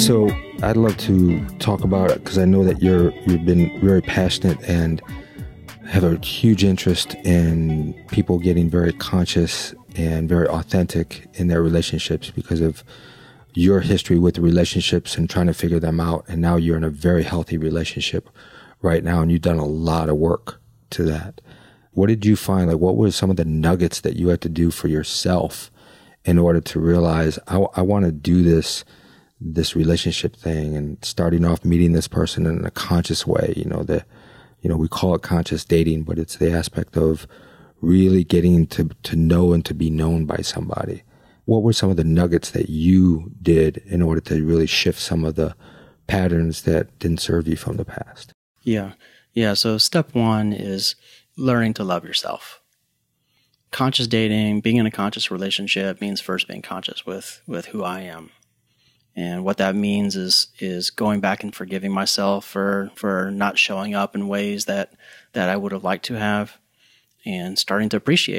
So I'd love to talk about it because I know that you've been very passionate and have a huge interest in people getting very conscious and very authentic in their relationships because of your history with the relationships and trying to figure them out. And now you're in a very healthy relationship right now, and you've done a lot of work to that. What did you find? Like, what were some of the nuggets that you had to do for yourself in order to realize, I want to do this relationship thing, and starting off meeting this person in a conscious way, we call it conscious dating, but it's the aspect of really getting to know and to be known by somebody. What were some of the nuggets that you did in order to really shift some of the patterns that didn't serve you from the past? Yeah. So step one is learning to love yourself. Conscious dating, being in a conscious relationship means first being conscious with who I am. And what that means is going back and forgiving myself for not showing up in ways that I would have liked to have, and starting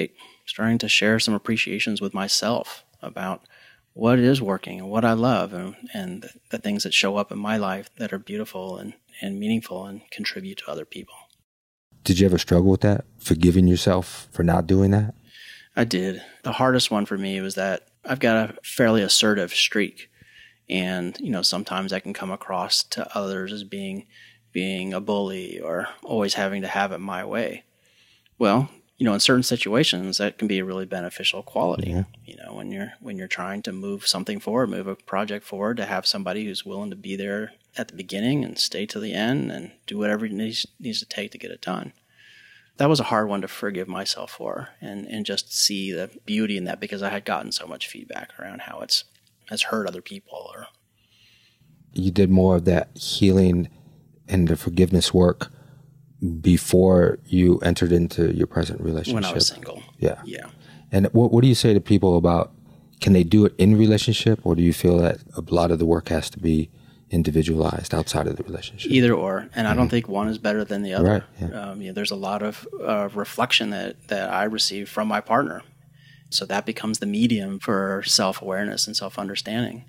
to share some appreciations with myself about what is working and what I love and the things that show up in my life that are beautiful and meaningful and contribute to other people. Did you ever struggle with that, forgiving yourself for not doing that? I did. The hardest one for me was that I've got a fairly assertive streak. And, sometimes I can come across to others as being a bully or always having to have it my way. Well, in certain situations, that can be a really beneficial quality. Yeah. When you're trying to move something forward, move a project forward, to have somebody who's willing to be there at the beginning and stay to the end and do whatever it needs to take to get it done. That was a hard one to forgive myself for and just see the beauty in that, because I had gotten so much feedback around how it's has hurt other people. Or you did more of that healing and the forgiveness work before you entered into your present relationship? When I was single. Yeah. Yeah. And what do you say to people about, can they do it in relationship, or do you feel that a lot of the work has to be individualized outside of the relationship? Either or. And I don't think one is better than the other. Right. Yeah. There's a lot of reflection that I receive from my partner. So that becomes the medium for self-awareness and self-understanding.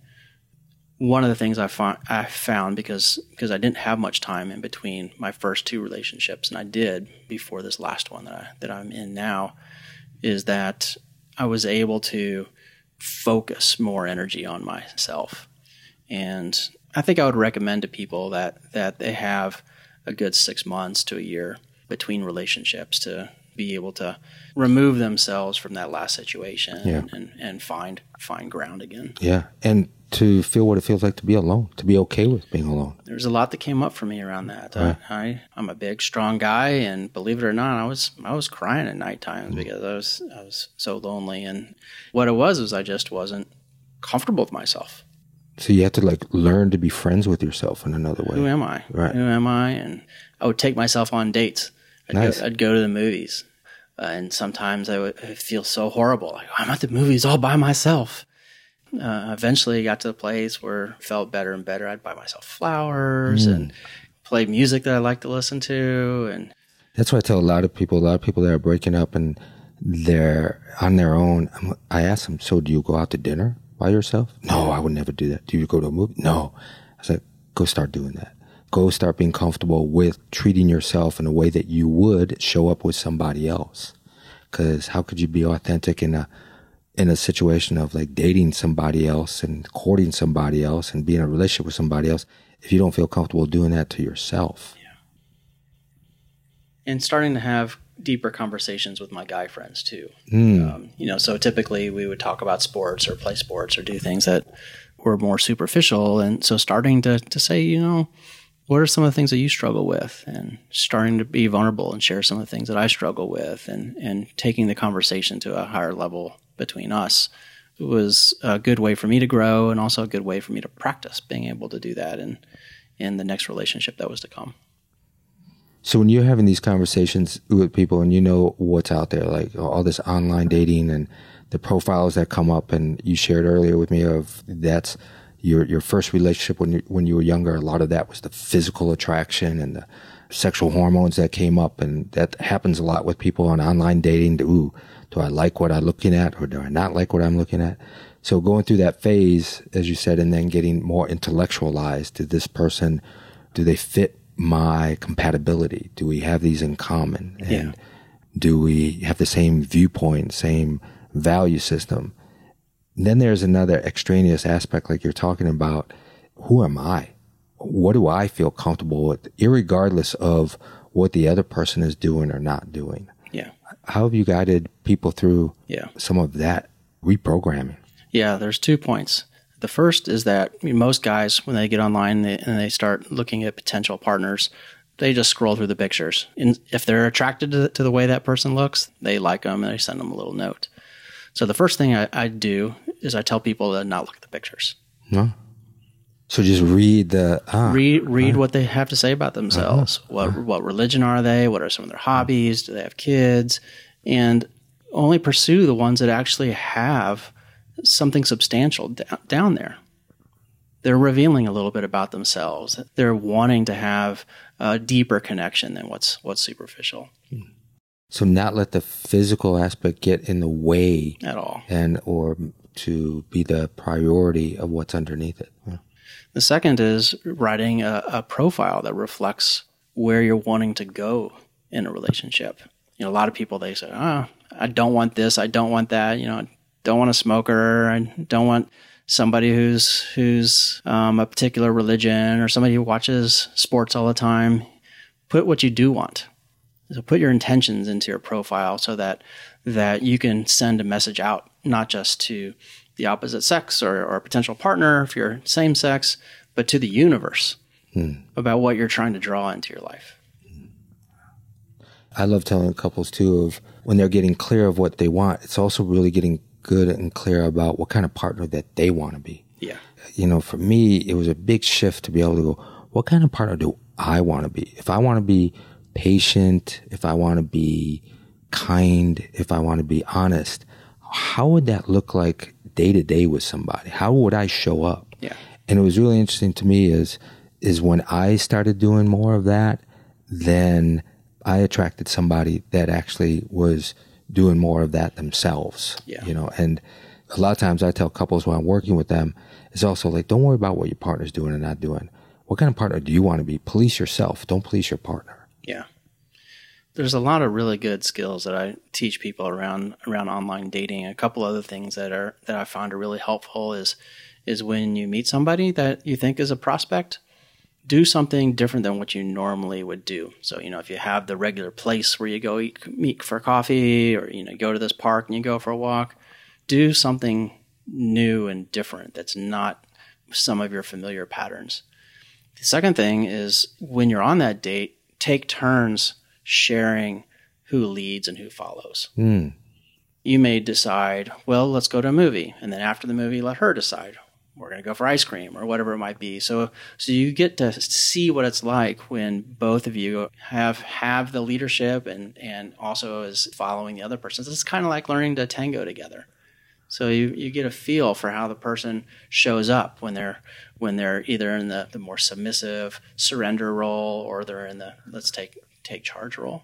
One of the things I found, because I didn't have much time in between my first two relationships, and I did before this last one that I'm in now, is that I was able to focus more energy on myself. And I think I would recommend to people that they have a good 6 months to a year between relationships to be able to remove themselves from that last situation and find ground again. Yeah, and to feel what it feels like to be alone, to be okay with being alone. There's a lot that came up for me around that. Right. I'm a big, strong guy, and believe it or not, I was crying at night times because I was so lonely. And what it was I just wasn't comfortable with myself. So you have to learn to be friends with yourself in another way. Who am I? Right. Who am I? And I would take myself on dates. I'd go to the movies. And sometimes I would feel so horrible. Like, I'm at the movies all by myself. Eventually I got to the place where it felt better and better. I'd buy myself flowers and play music that I like to listen to. And that's what I tell a lot of people that are breaking up and they're on their own. I ask them, so do you go out to dinner by yourself? No, I would never do that. Do you go to a movie? No. I said, go start doing that. Go start being comfortable with treating yourself in a way that you would show up with somebody else. Because how could you be authentic in a situation of dating somebody else and courting somebody else and being in a relationship with somebody else if you don't feel comfortable doing that to yourself? Yeah. And starting to have deeper conversations with my guy friends too. So typically we would talk about sports or play sports or do things that were more superficial. And so starting to say, what are some of the things that you struggle with, and starting to be vulnerable and share some of the things that I struggle with, and taking the conversation to a higher level between us was a good way for me to grow, and also a good way for me to practice being able to do that in the next relationship that was to come. So when you're having these conversations with people and you know what's out there, like all this online dating and the profiles that come up, and you shared earlier with me of that's your first relationship when you were younger, a lot of that was the physical attraction and the sexual hormones that came up, and that happens a lot with people on online dating. Do I like what I'm looking at, or do I not like what I'm looking at? So going through that phase, as you said, and then getting more intellectualized, did this person, do they fit my compatibility? Do we have these in common? And do we have the same viewpoint, same value system? And then there's another extraneous aspect, like you're talking about. Who am I? What do I feel comfortable with, irregardless of what the other person is doing or not doing? Yeah. How have you guided people through some of that reprogramming? Yeah, there's 2 points. The first is that most guys, when they get online and they start looking at potential partners, they just scroll through the pictures. And if they're attracted to the way that person looks, they like them and they send them a little note. So the first thing I do is I tell people to not look at the pictures. No. So just read read what they have to say about themselves. What religion are they? What are some of their hobbies? Do they have kids? And only pursue the ones that actually have something substantial down there. They're revealing a little bit about themselves. They're wanting to have a deeper connection than what's superficial. So not let the physical aspect get in the way at all, or to be the priority of what's underneath it. Yeah. The second is writing a profile that reflects where you're wanting to go in a relationship. A lot of people, they say, I don't want this, I don't want that, don't want a smoker, I don't want somebody who's a particular religion, or somebody who watches sports all the time. Put what you do want. So put your intentions into your profile so that you can send a message out, not just to the opposite sex or a potential partner if you're same sex, but to the universe about what you're trying to draw into your life. I love telling couples too of when they're getting clear of what they want, it's also really getting good and clear about what kind of partner that they want to be. Yeah. For me, it was a big shift to be able to go, what kind of partner do I want to be? If I want to be patient, if I want to be kind, if I want to be honest, how would that look like day to day with somebody? How would I show up? Yeah. And it was really interesting to me is when I started doing more of that, then I attracted somebody that actually was doing more of that themselves. Yeah. And a lot of times I tell couples when I'm working with them, it's also like, don't worry about what your partner's doing and not doing. What kind of partner do you want to be? Police yourself. Don't police your partner. Yeah. There's a lot of really good skills that I teach people around online dating. A couple other things that I find are really helpful is when you meet somebody that you think is a prospect, do something different than what you normally would do. So, if you have the regular place where you go meet for coffee, or, go to this park and you go for a walk, do something new and different that's not some of your familiar patterns. The second thing is when you're on that date, take turns sharing who leads and who follows. You may decide, well, let's go to a movie. And then after the movie, let her decide. We're going to go for ice cream or whatever it might be. So you get to see what it's like when both of you have the leadership and also is following the other person. So it's kind of like learning to tango together. So you get a feel for how the person shows up when they're either in the more submissive surrender role, or they're in the let's take charge role.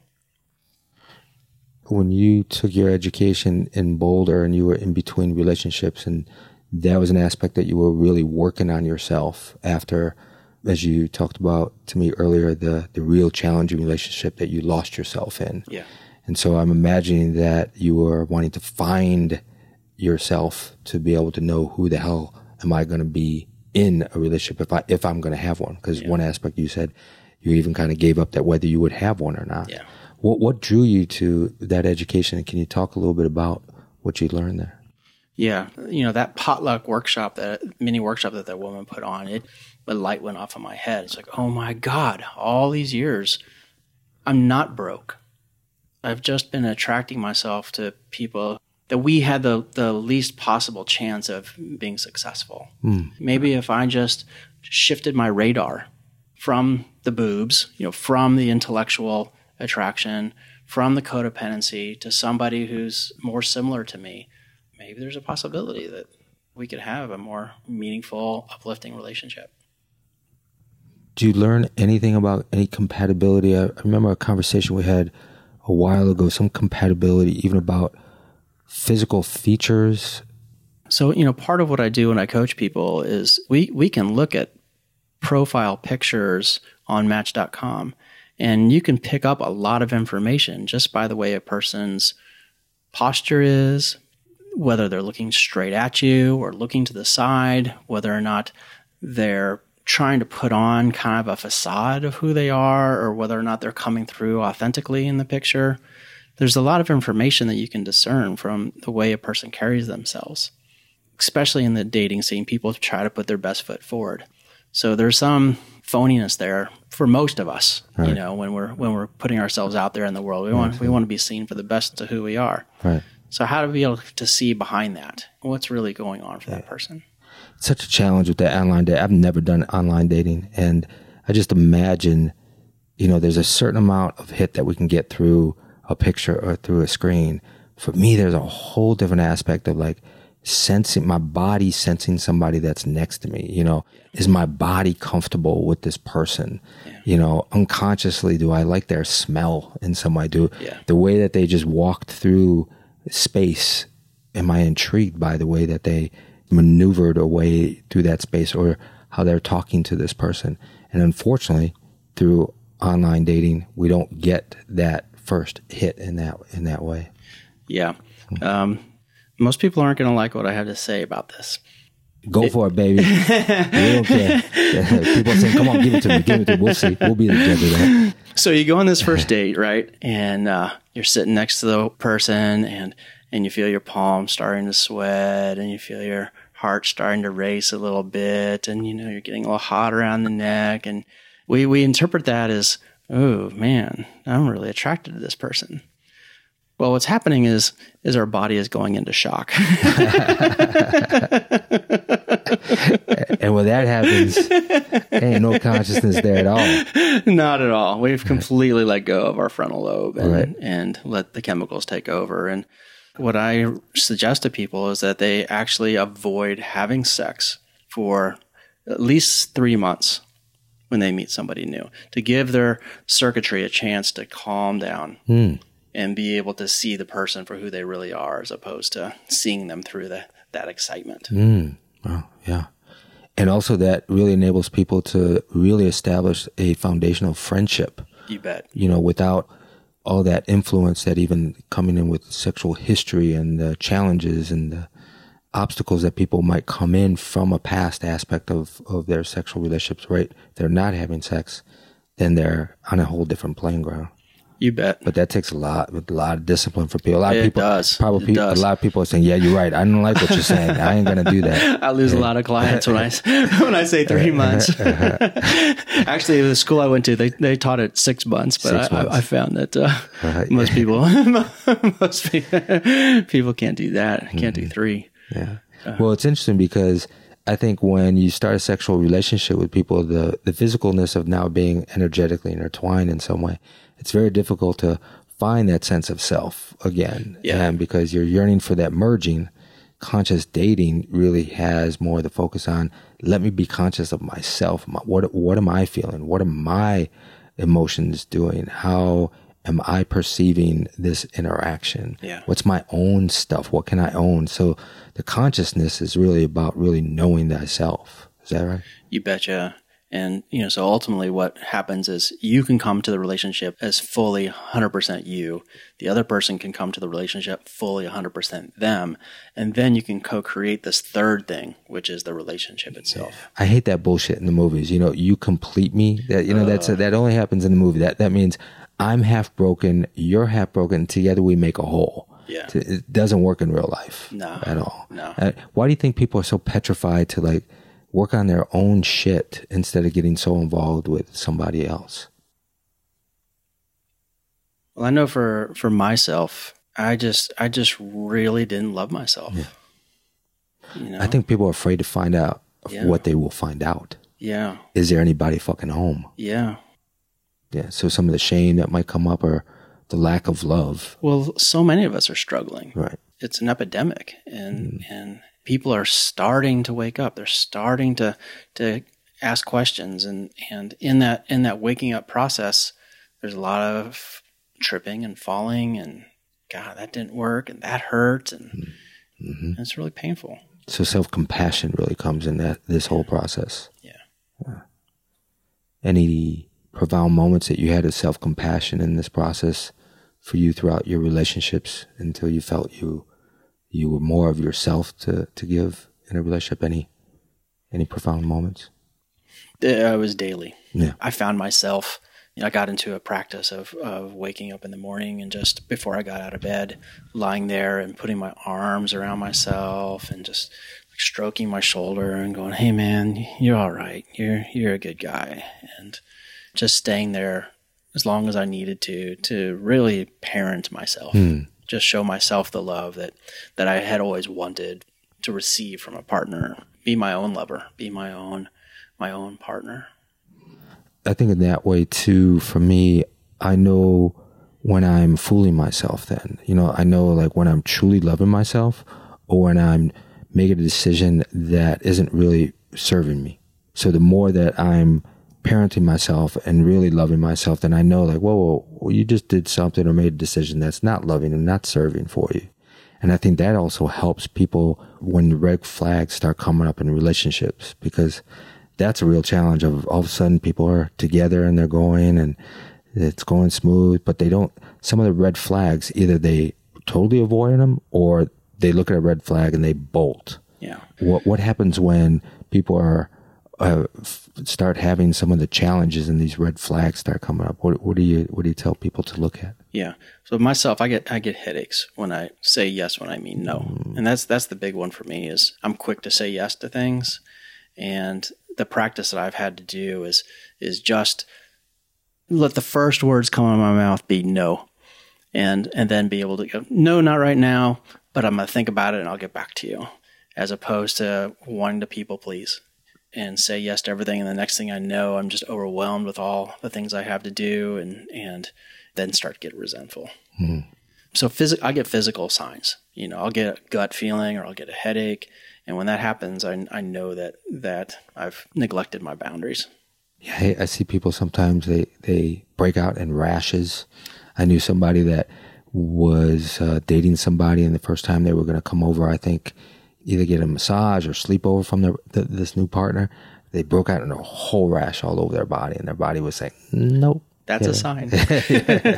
When you took your education in Boulder and you were in between relationships, and that was an aspect that you were really working on yourself after, as you talked about to me earlier, the real challenging relationship that you lost yourself in. Yeah. And so I'm imagining that you were wanting to find yourself to be able to know who the hell am I going to be in a relationship if I'm going to have one. Because one aspect you said, you even kind of gave up that whether you would have one or not. Yeah. What drew you to that education? And can you talk a little bit about what you learned there? Yeah. That potluck workshop, that mini workshop that woman put on, a light went off in my head. It's like, oh my God, all these years, I'm not broke. I've just been attracting myself to people that we had the least possible chance of being successful. Maybe if I just shifted my radar from the boobs, from the intellectual attraction, from the codependency to somebody who's more similar to me, maybe there's a possibility that we could have a more meaningful, uplifting relationship. Do you learn anything about any compatibility? I remember a conversation we had a while ago, some compatibility even about physical features So, part of what I do when I coach people is we can look at profile pictures on Match.com, and you can pick up a lot of information just by the way a person's posture is, whether they're looking straight at you or looking to the side, whether or not they're trying to put on kind of a facade of who they are, or whether or not they're coming through authentically in the picture. There's a lot of information that you can discern from the way a person carries themselves, especially in the dating scene. People try to put their best foot forward. So there's some phoniness there for most of us, right. When we're putting ourselves out there in the world. We want to be seen for the best of who we are. Right. So how to be able to see behind that? What's really going on for that person? It's such a challenge with that online dating. I've never done online dating, and I just imagine, there's a certain amount of hit that we can get through a picture or through a screen. For me, there's a whole different aspect of like my body sensing somebody that's next to me. Is my body comfortable with this person? Yeah. Unconsciously, do I like their smell in some way? The way that they just walked through space, am I intrigued by the way that they maneuvered a way through that space, or how they're talking to this person? And unfortunately, through online dating, we don't get that first hit in that way. Yeah. Most people aren't going to like what I have to say about this. Go for it, baby. We don't care. People are saying, come on, give it to me. We'll see. We'll be the judge of that. So you go on this first date, right? And you're sitting next to the person, and you feel your palms starting to sweat, and you feel your heart starting to race a little bit, and you're getting a little hot around the neck. And we interpret that as, oh man, I'm really attracted to this person. Well, what's happening is our body is going into shock. And when that happens, ain't no consciousness there at all. Not at all. We've completely let go of our frontal lobe and let the chemicals take over. And what I suggest to people is that they actually avoid having sex for at least 3 months when they meet somebody new, to give their circuitry a chance to calm down. And be able to see the person for who they really are, as opposed to seeing them through that excitement. Well, yeah. And also that really enables people to really establish a foundational friendship. You bet. Without all that influence that even coming in with sexual history and the challenges and the obstacles that people might come in from a past aspect of their sexual relationships, right? They're not having sex, then they're on a whole different playing ground. You bet. But that takes a lot of discipline for people. A lot of people does. Probably a lot of people are saying, "Yeah, you're right. I don't like what you're saying. I ain't gonna do that." I lose a lot of clients when I say 3 months. Actually, the school I went to, they taught it 6 months, but I found that most people can't do that. Can't do 3. Yeah. Well, it's interesting because I think when you start a sexual relationship with people, the physicalness of now being energetically intertwined in some way, it's very difficult to find that sense of self again. Yeah. And because you're yearning for that merging, conscious dating really has more of the focus on, let me be conscious of myself. What am I feeling? What are my emotions doing? How am I perceiving this interaction? Yeah. What's my own stuff? What can I own? So the consciousness is really about really knowing thyself. Is that right? You betcha. And, so ultimately what happens is you can come to the relationship as fully 100% you. The other person can come to the relationship fully 100% them. And then you can co-create this third thing, which is the relationship itself. I hate that bullshit in the movies. You complete me. That only happens in the movie. That means I'm half broken, you're half broken, together we make a whole. Yeah. It doesn't work in real life at all. No. Why do you think people are so petrified to work on their own shit instead of getting so involved with somebody else? Well, I know for myself, I just really didn't love myself. Yeah. I think people are afraid to find out what they will find out. Yeah. Is there anybody fucking home? Yeah. Yeah. So some of the shame that might come up, or the lack of love. Well, so many of us are struggling. Right. It's an epidemic, and people are starting to wake up. They're starting to ask questions, and in that waking up process, there's a lot of tripping and falling, and God, that didn't work, and that hurt, and it's really painful. So self-compassion really comes in this whole process. Yeah. Any profound moments that you had of self-compassion in this process for you throughout your relationships until you felt you were more of yourself to give in a relationship? Any profound moments? It was daily. Yeah. I found myself, I got into a practice of waking up in the morning and just before I got out of bed, lying there and putting my arms around myself and just stroking my shoulder and going, "Hey man, you're all right. You're a good guy." And just staying there as long as I needed to really parent myself, just show myself the love that I had always wanted to receive from a partner, be my own lover, be my own partner. I think in that way too, for me, I know when I'm fooling myself then. I know like when I'm truly loving myself or when I'm making a decision that isn't really serving me. So the more that I'm parenting myself and really loving myself, then I know like, whoa, you just did something or made a decision that's not loving and not serving for you. And I think that also helps people when the red flags start coming up in relationships, because that's a real challenge of all of a sudden people are together and they're going and it's going smooth, but some of the red flags, either they totally avoid them or they look at a red flag and they bolt. Yeah. What happens when people are start having some of the challenges and these red flags start coming up? What do you tell people to look at? Yeah. So myself, I get headaches when I say yes when I mean no. And that's the big one for me is I'm quick to say yes to things. And the practice that I've had to do is just let the first words come out of my mouth be no. And then be able to go, "No, not right now, but I'm going to think about it and I'll get back to you," as opposed to wanting to people please and say yes to everything. And the next thing I know, I'm just overwhelmed with all the things I have to do and then start to get resentful. Mm-hmm. So I get physical signs. I'll get a gut feeling or I'll get a headache. And when that happens, I know that I've neglected my boundaries. Yeah, I see people sometimes, they break out in rashes. I knew somebody that was dating somebody, and the first time they were going to come over, I think, either get a massage or sleep over from this new partner, they broke out in a whole rash all over their body, and their body was saying, "Nope." That's a sign. That's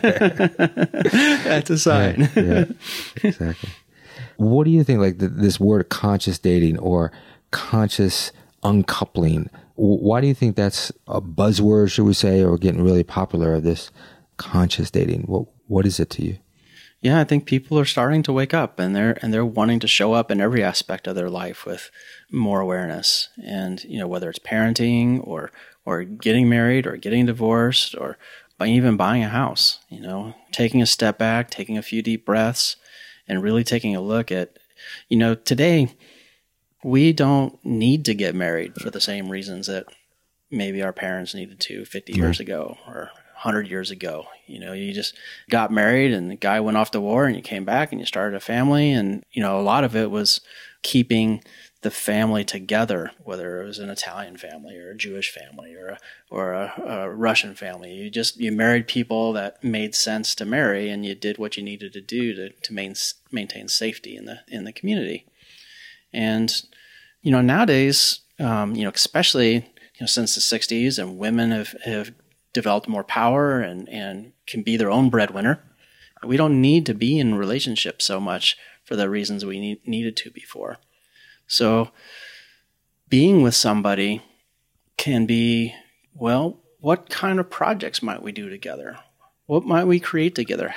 a sign. Yeah, exactly. What do you think, like this word conscious dating or conscious uncoupling, why do you think that's a buzzword, should we say, or getting really popular, of this conscious dating? What is it to you? Yeah, I think people are starting to wake up and they're wanting to show up in every aspect of their life with more awareness. And, whether it's parenting or getting married or getting divorced or even buying a house, taking a step back, taking a few deep breaths and really taking a look at, today we don't need to get married for the same reasons that maybe our parents needed to 50 years ago or 100 years ago. You just got married and the guy went off to war and you came back and you started a family. And, a lot of it was keeping the family together, whether it was an Italian family or a Jewish family or a Russian family. You married people that made sense to marry, and you did what you needed to do to maintain safety in the community. And, nowadays, especially, since the 60s, and women have developed more power and can be their own breadwinner. We don't need to be in relationships so much for the reasons we needed to before. So being with somebody can be, well, what kind of projects might we do together? What might we create together?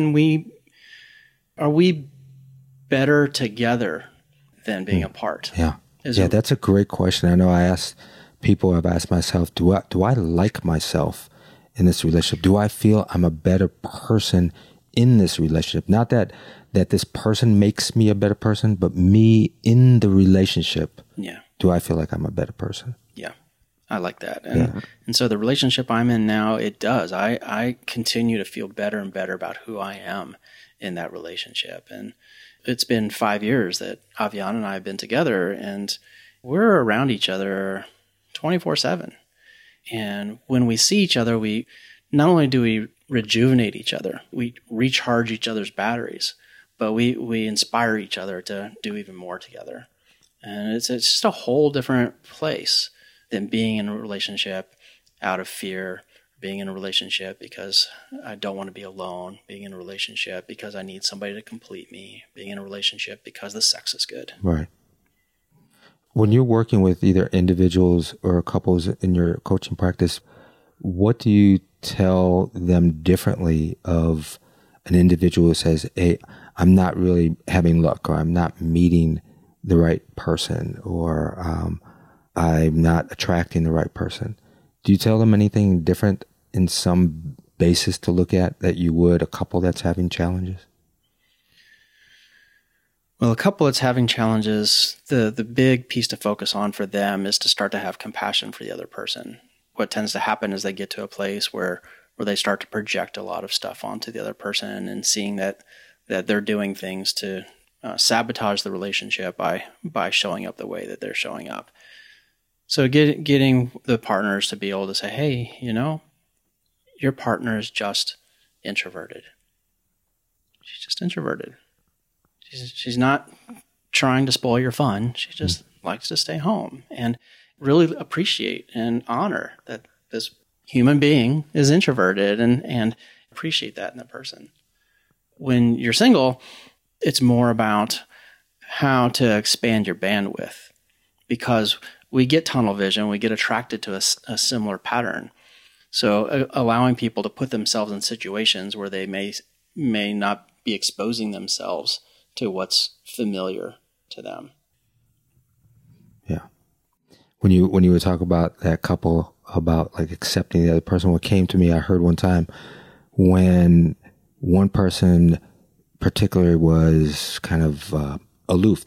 Are we better together than being apart? Yeah. That's a great question. I know I've asked myself, do I like myself in this relationship? Do I feel I'm a better person in this relationship? Not that this person makes me a better person, but me in the relationship. Yeah. Do I feel like I'm a better person? Yeah. I like that. And so the relationship I'm in now, it does. I continue to feel better and better about who I am in that relationship. And it's been 5 years that Aviana and I have been together, and we're around each other 24/7. And when we see each other, we not only do we rejuvenate each other, we recharge each other's batteries, but we inspire each other to do even more together. And it's just a whole different place than being in a relationship out of fear, being in a relationship because I don't want to be alone, being in a relationship because I need somebody to complete me, being in a relationship because the sex is good. Right. When you're working with either individuals or couples in your coaching practice, what do you tell them differently of an individual who says, hey, I'm not really having luck, or I'm not meeting the right person, or I'm not attracting the right person? Do you tell them anything different in some basis to look at that you would a couple that's having challenges? Well, a couple that's having challenges, the big piece to focus on for them is to start to have compassion for the other person. What tends to happen is they get to a place where they start to project a lot of stuff onto the other person, and seeing that they're doing things to sabotage the relationship by showing up the way that they're showing up. So getting the partners to be able to say, hey, your partner is just introverted. She's just introverted. She's not trying to spoil your fun. She just likes to stay home, and really appreciate and honor that this human being is introverted, and appreciate that in the person. When you're single, it's more about how to expand your bandwidth, because we get tunnel vision, we get attracted to a similar pattern. So allowing people to put themselves in situations where they may not be exposing themselves to what's familiar to them. Yeah. When you were talking about that couple, about like accepting the other person, what came to me, I heard one time when one person particularly was kind of aloof,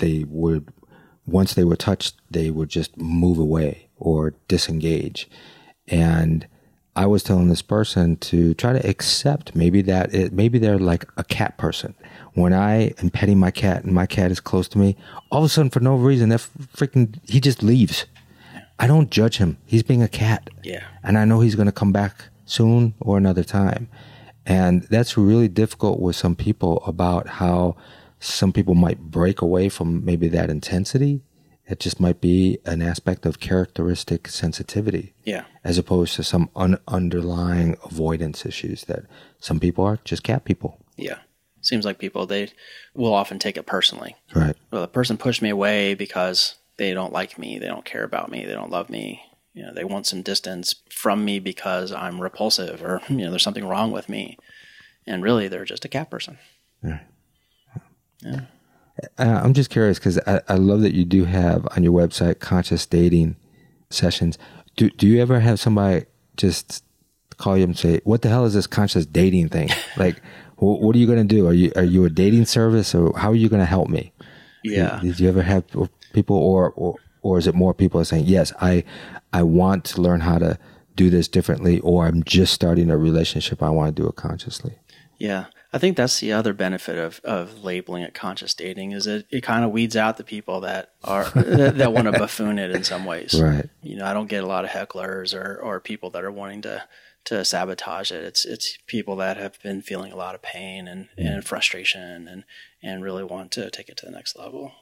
once they were touched, they would just move away or disengage. And I was telling this person to try to accept maybe they're like a cat person. When I am petting my cat and my cat is close to me, all of a sudden for no reason, he just leaves. I don't judge him. He's being a cat. Yeah. And I know he's going to come back soon or another time. And that's really difficult with some people, about how some people might break away from maybe that intensity. It just might be an aspect of characteristic sensitivity. Yeah. As opposed to some underlying avoidance issues that some people are just cat people. Yeah. Seems like people, they will often take it personally. Right. Well, the person pushed me away because they don't like me, they don't care about me, they don't love me. They want some distance from me because I'm repulsive, or there's something wrong with me. And really, they're just a cat person. Right. Yeah. I'm just curious, because I love that you do have on your website conscious dating sessions. Do you ever have somebody just call you and say, "What the hell is this conscious dating thing?" Like, what are you going to do? Are you a dating service, or how are you going to help me? Yeah. Did you ever have people, or is it more people are saying, "Yes, I want to learn how to do this differently," or "I'm just starting a relationship, I want to do it consciously"? Yeah. I think that's the other benefit of labeling it conscious dating, is it kind of weeds out the people that are that want to buffoon it in some ways. Right. I don't get a lot of hecklers or people that are wanting to sabotage it. It's people that have been feeling a lot of pain and frustration and really want to take it to the next level.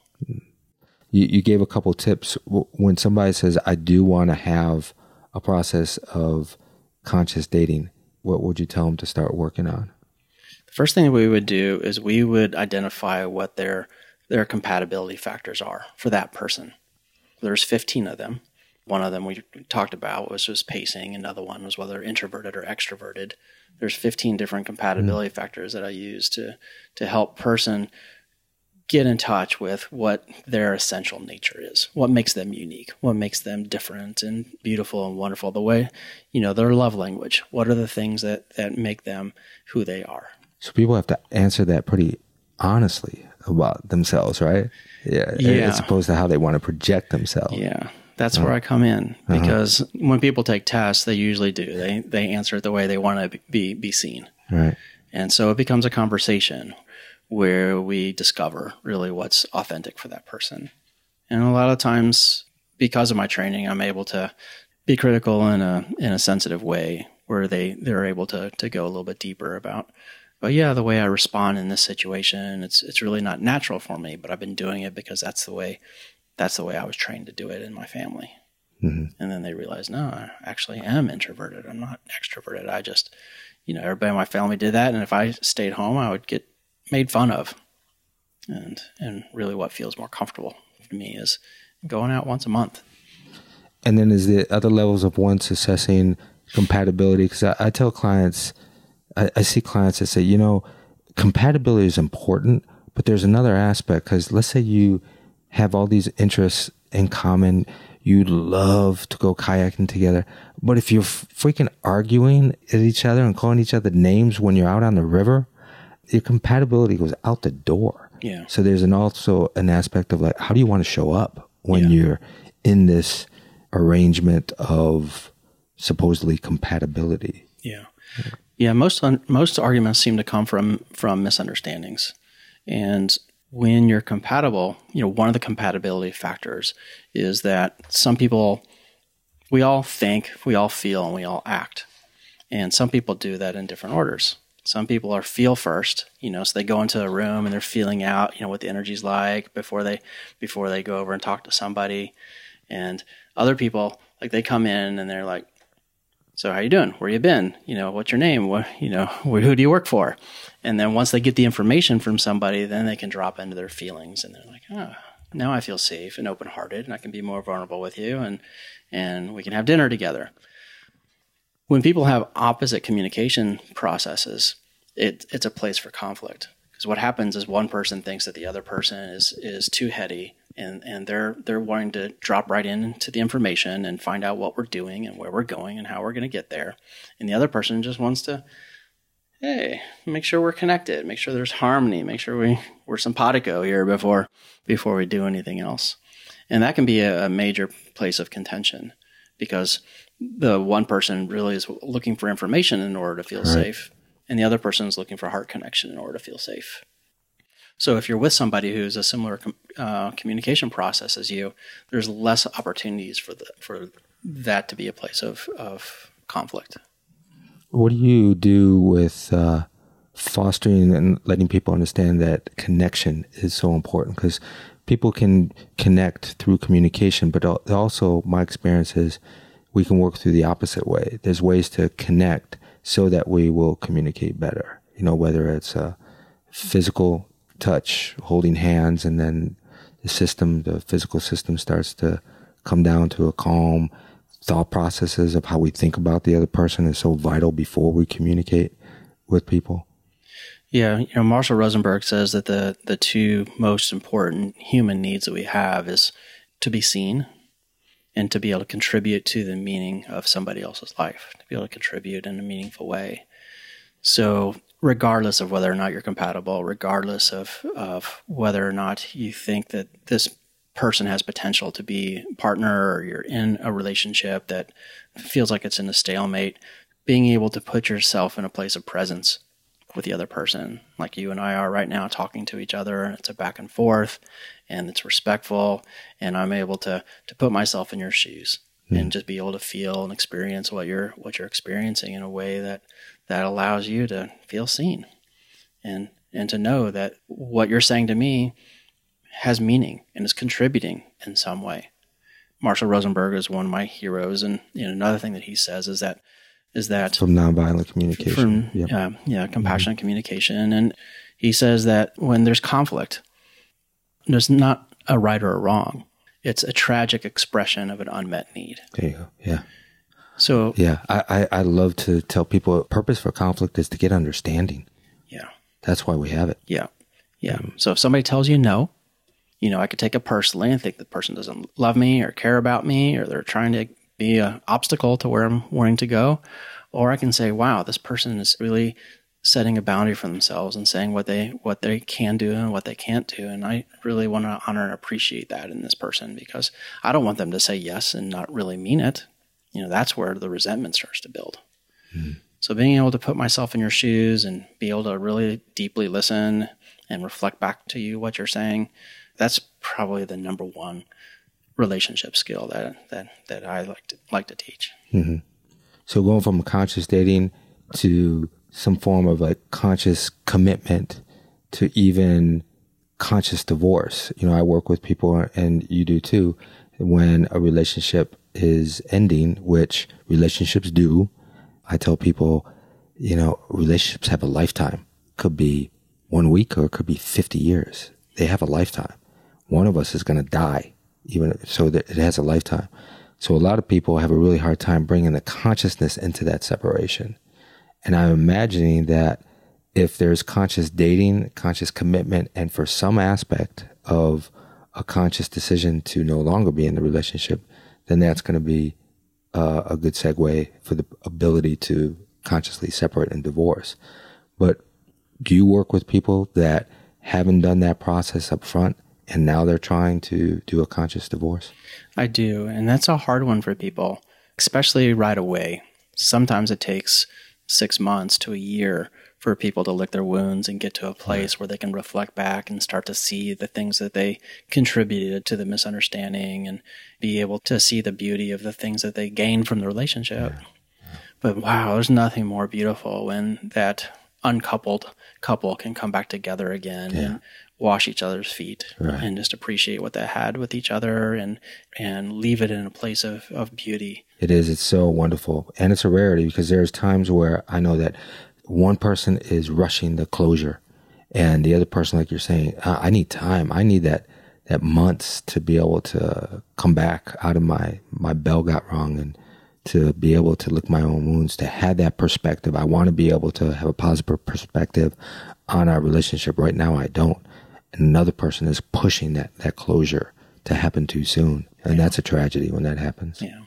You gave a couple tips. When somebody says, "I do want to have a process of conscious dating," what would you tell them to start working on? First thing we would do is we would identify what their compatibility factors are for that person. There's 15 of them. One of them we talked about was pacing. Another one was whether introverted or extroverted. There's 15 different compatibility factors that I use to help person get in touch with what their essential nature is, what makes them unique, what makes them different and beautiful and wonderful, the way, their love language. What are the things that make them who they are? So people have to answer that pretty honestly about themselves, right? Yeah. As opposed to how they want to project themselves. Yeah. That's where I come in, because when people take tests, they usually do. They answer it the way they want to be seen. Right. And so it becomes a conversation where we discover really what's authentic for that person. And a lot of times, because of my training, I'm able to be critical in a sensitive way, where they're able to go a little bit deeper about, but yeah, the way I respond in this situation, it's really not natural for me, but I've been doing it because that's that's the way I was trained to do it in my family. Mm-hmm. And then they realized, no, I actually am introverted. I'm not extroverted. I just, everybody in my family did that. And if I stayed home, I would get made fun of. And really what feels more comfortable to me is going out once a month. And then is the other levels of once assessing compatibility? Because I tell clients, I see clients that say, compatibility is important, but there's another aspect. Because let's say you have all these interests in common, you love to go kayaking together, but if you're freaking arguing at each other and calling each other names when you're out on the river, your compatibility goes out the door. Yeah. So there's also an aspect of like, how do you want to show up when you're in this arrangement of supposedly compatibility? Yeah. Yeah. Most arguments seem to come from misunderstandings. And when you're compatible, one of the compatibility factors is that some people, we all think, we all feel, and we all act. And some people do that in different orders. Some people are feel first, so they go into a room and they're feeling out, what the energy's like before they go over and talk to somebody. And other people, like, they come in and they're like, so how you doing? Where you been? What's your name? Who do you work for? And then once they get the information from somebody, then they can drop into their feelings and they're like, oh, now I feel safe and open-hearted and I can be more vulnerable with you and we can have dinner together. When people have opposite communication processes, it's a place for conflict. Because what happens is one person thinks that the other person is too heady, and they're wanting to drop right into the information and find out what we're doing and where we're going and how we're going to get there. And the other person just wants to, hey, make sure we're connected, make sure there's harmony, make sure we're simpatico here before we do anything else. And that can be a major place of contention, because the one person really is looking for information in order to feel safe, and the other person is looking for heart connection in order to feel safe. So if you're with somebody who's a similar communication process as you, there's less opportunities for that to be a place of conflict. What do you do with fostering and letting people understand that connection is so important? Because people can connect through communication, but also my experience is we can work through the opposite way. There's ways to connect so that we will communicate better. Whether it's a physical touch, holding hands, and then the physical system starts to come down to a calm. Thought processes of how we think about the other person is so vital before we communicate with people. Yeah, Marshall Rosenberg says that the two most important human needs that we have is to be seen and to be able to contribute to the meaning of somebody else's life, to be able to contribute in a meaningful way. So regardless of whether or not you're compatible, regardless of whether or not you think that this person has potential to be a partner, or you're in a relationship that feels like it's in a stalemate, being able to put yourself in a place of presence with the other person, like you and I are right now talking to each other, and it's a back and forth and it's respectful, and I'm able to put myself in your shoes and just be able to feel and experience what you're experiencing in a way that allows you to feel seen and to know that what you're saying to me has meaning and is contributing in some way. Marshall Rosenberg is one of my heroes, and another thing that he says is that from nonviolent communication, compassionate communication, and he says that when there's conflict, there's not a right or a wrong. It's a tragic expression of an unmet need. There you go. Yeah. So I love to tell people the purpose for conflict is to get understanding. Yeah. That's why we have it. Yeah. Yeah. So if somebody tells you no, I could take it personally and think the person doesn't love me or care about me, or they're trying to be an obstacle to where I'm wanting to go. Or I can say, wow, this person is really setting a boundary for themselves and saying what they can do and what they can't do. And I really want to honor and appreciate that in this person, because I don't want them to say yes and not really mean it. That's where the resentment starts to build. So being able to put myself in your shoes and be able to really deeply listen and reflect back to you what you're saying, that's probably the number one relationship skill that I like to teach. Mm-hmm. So going from conscious dating to some form of conscious commitment to even conscious divorce. You know, I work with people, and you do too, when a relationship is ending, which relationships do. I tell people, you know, relationships have a lifetime. Could be 1 week or it could be 50 years. They have a lifetime. One of us is going to die, even so that it has a lifetime. So a lot of people have a really hard time bringing the consciousness into that separation. And I'm imagining that if there's conscious dating, conscious commitment, and for some aspect of a conscious decision to no longer be in the relationship, then that's going to be a good segue for the ability to consciously separate and divorce. But do you work with people that haven't done that process up front and now they're trying to do a conscious divorce? I do. And that's a hard one for people, especially right away. Sometimes it takes 6 months to a year for people to lick their wounds and get to a place where they can reflect back and start to see the things that they contributed to the misunderstanding and be able to see the beauty of the things that they gained from the relationship. But wow, there's nothing more beautiful when that uncoupled couple can come back together again and wash each other's feet and just appreciate what they had with each other and leave it in a place of beauty. It is. It's so wonderful. And it's a rarity because there's times where I know that one person is rushing the closure and the other person, like you're saying, I need time. I need that months to be able to come back out of my bell got rung and to be able to lick my own wounds, to have that perspective. I want to be able to have a positive perspective on our relationship. Right now, I don't. And another person is pushing that closure to happen too soon. And that's a tragedy when that happens. Yeah.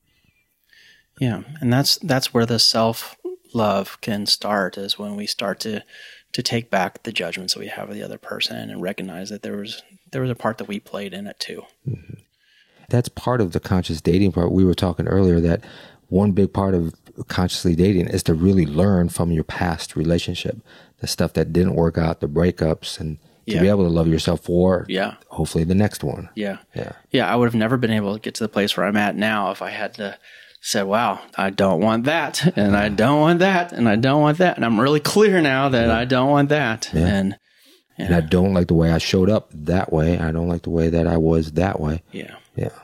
Yeah. And that's where the self-love can start, is when we start to take back the judgments that we have of the other person and recognize that there was a part that we played in it too. Mm-hmm. That's part of the conscious dating part. We were talking earlier that one big part of consciously dating is to really learn from your past relationship, the stuff that didn't work out, the breakups, and to be able to love yourself for hopefully the next one. Yeah. I would have never been able to get to the place where I'm at now if I had to say, wow, I don't want that, and I don't want that, and I don't want that. And I'm really clear now that I don't want that. Yeah. And I don't like the way I showed up that way. I don't like the way that I was that way. Yeah.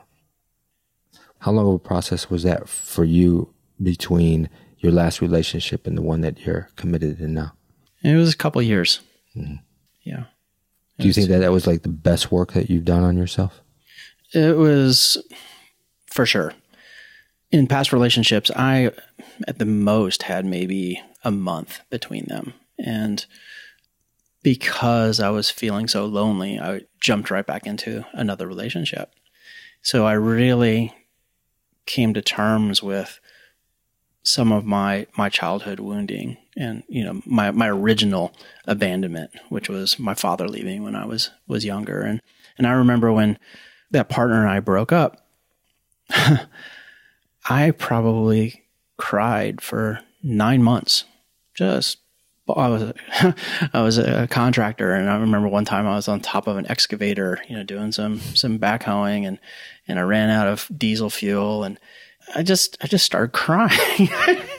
How long of a process was that for you between your last relationship and the one that you're committed in now? It was a couple of years. Mm-hmm. Yeah. Do you think that was like the best work that you've done on yourself? It was, for sure. In past relationships, I, at the most, had maybe a month between them. And because I was feeling so lonely, I jumped right back into another relationship. So I really came to terms with some of my childhood wounding and, you know, my original abandonment, which was my father leaving when I was younger. And I remember when that partner and I broke up, I probably cried for 9 months. I was a contractor, and I remember one time I was on top of an excavator, you know, doing some backhoeing, and I ran out of diesel fuel, and I just started crying.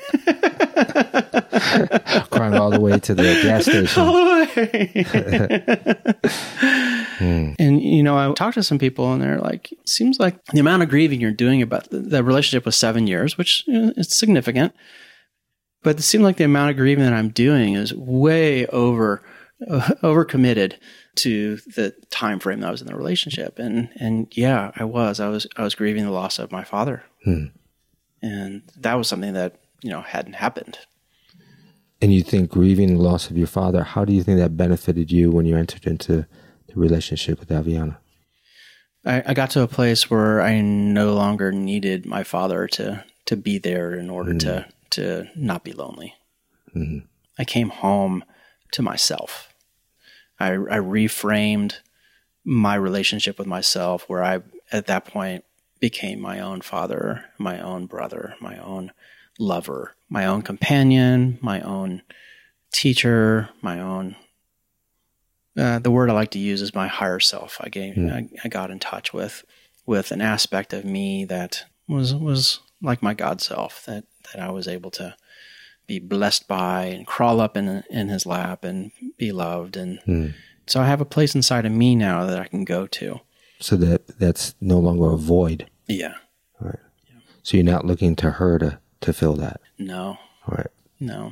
Crying all the way to the gas station. All the way. And, you know, I talked to some people, and they're like, it seems like the amount of grieving you're doing about the relationship was 7 years, which, you know, is significant. But it seemed like the amount of grieving that I'm doing is way overcommitted to the time frame that I was in the relationship. And yeah, I was grieving the loss of my father. And that was something that, you know, hadn't happened. And you think grieving the loss of your father, how do you think that benefited you when you entered into the relationship with Aviana? I got to a place where I no longer needed my father to be there in order to not be lonely. Mm-hmm. I came home to myself. I reframed my relationship with myself, where I, at that point, became my own father, my own brother, my own lover, my own companion, my own teacher, my own, the word I like to use is my higher self. I got in touch with an aspect of me that was like my God self, that I was able to be blessed by and crawl up in his lap and be loved and So I have a place inside of me now that I can go to. So that's no longer a void. Yeah. All right. Yeah. So you're not looking to her to fill that. No. All right. No.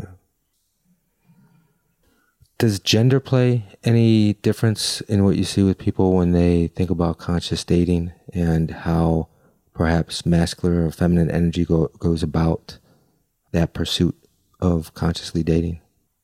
Does gender play any difference in what you see with people when they think about conscious dating and how perhaps masculine or feminine energy goes about that pursuit of consciously dating?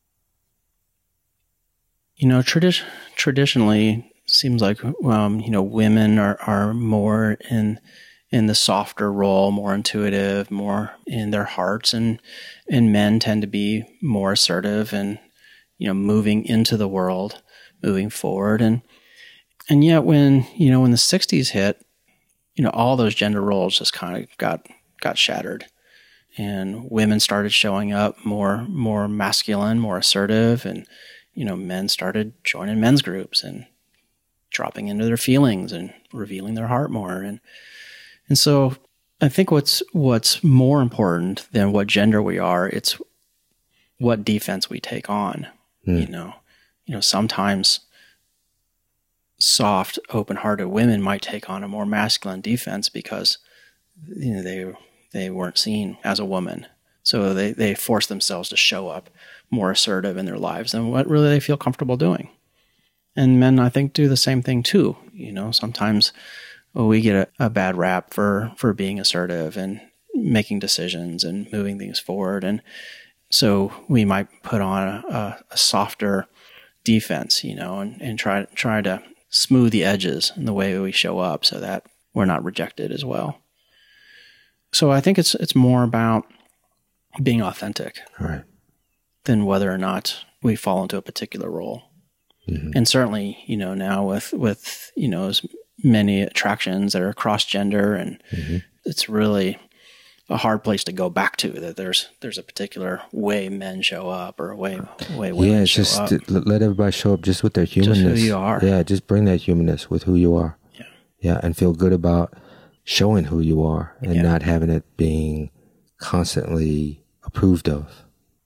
Traditionally, seems like women are more in the softer role, more intuitive, more in their hearts, and men tend to be more assertive and moving into the world, moving forward, and yet when the 60s hit, all those gender roles just kind of got shattered, and women started showing up more masculine, more assertive, and men started joining men's groups and dropping into their feelings and revealing their heart more, and so I think what's more important than what gender we are, it's what defense we take on. Sometimes soft, open-hearted women might take on a more masculine defense because they weren't seen as a woman. So they force themselves to show up more assertive in their lives than what really they feel comfortable doing. And men, I think, do the same thing too. Sometimes we get a bad rap for being assertive and making decisions and moving things forward. And so we might put on a softer defense, and try to smooth the edges in the way we show up so that we're not rejected as well. So I think it's more about being authentic, right, than whether or not we fall into a particular role. Mm-hmm. And certainly, now with as many attractions that are cross-gender, and it's really a hard place to go back to, that there's a particular way men show up or a way women show up. Yeah, just let everybody show up just with their humanness. Just who you are. Yeah, just bring that humanness with who you are. Yeah. Yeah, and feel good about showing who you are and not having it being constantly approved of.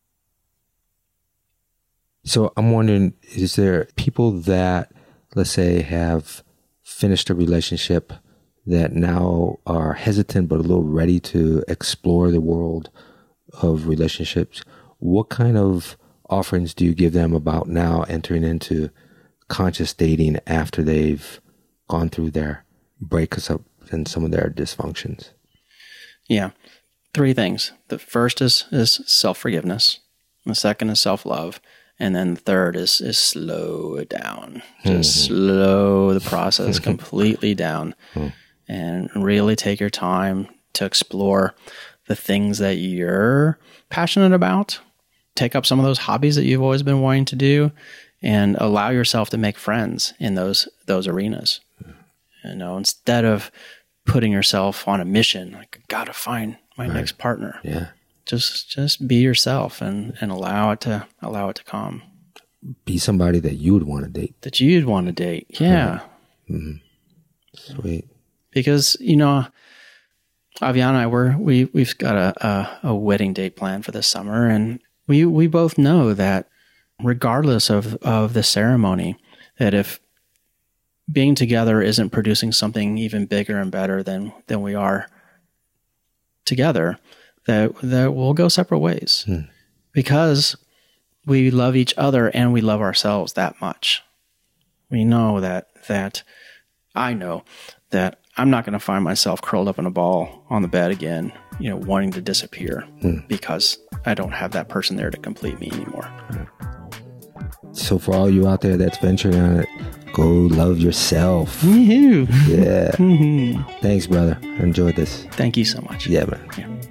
So I'm wondering, is there people that, let's say, have finished a relationship that now are hesitant but a little ready to explore the world of relationships? What kind of offerings do you give them about now entering into conscious dating after they've gone through their breakups up and some of their dysfunctions? Yeah. 3 things. The first is self-forgiveness. The second is self-love. And then the third is slow it down. Just slow the process completely down. And really take your time to explore the things that you're passionate about. Take up some of those hobbies that you've always been wanting to do, and allow yourself to make friends in those arenas. Instead of putting yourself on a mission, like, I gotta find my next partner. Yeah. Just be yourself and allow it to come. Be somebody that you would want to date. That you'd want to date. Yeah. Mm-hmm. Sweet. Because, Aviana and I we've got a wedding date planned for this summer, and we both know that regardless of the ceremony, that if being together isn't producing something even bigger and better than we are together, that we'll go separate ways. Because we love each other and we love ourselves that much. We know that I know that I'm not going to find myself curled up in a ball on the bed again, wanting to disappear because I don't have that person there to complete me anymore. So for all you out there that's venturing on it, go love yourself. Woohoo. Yeah. Thanks, brother. I enjoyed this. Thank you so much. Yeah, man. Yeah.